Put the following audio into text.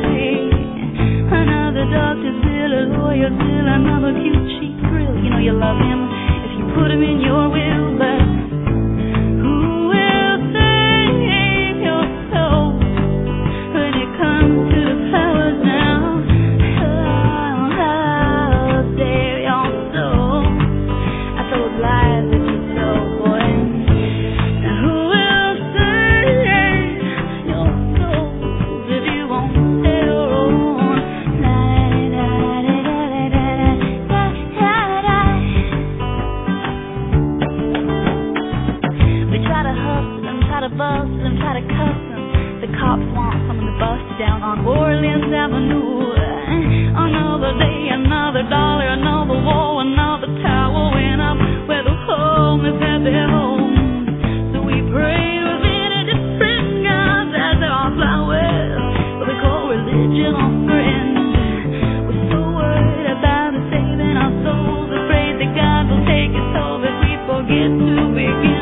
day. Another doctor's bill, a lawyer's bill, another cute cheap thrill. You know you love him if you put him in your will, but who will save your soul when it comes to the flowers now? Oh, save your soul. I told lies that you told, boy. Now who will save your soul if you won't stay your own? We try to hustle them, try to bust them, try to cuss them. The cops want someone to bust down on Orleans Avenue. Another day, another dollar, another wall, another tower went up where the homeless had their homes. So we prayed with many different gods as there are flowers, but we call religion our friend. We're so worried about saving our souls, afraid that God will take it so that we forget to begin.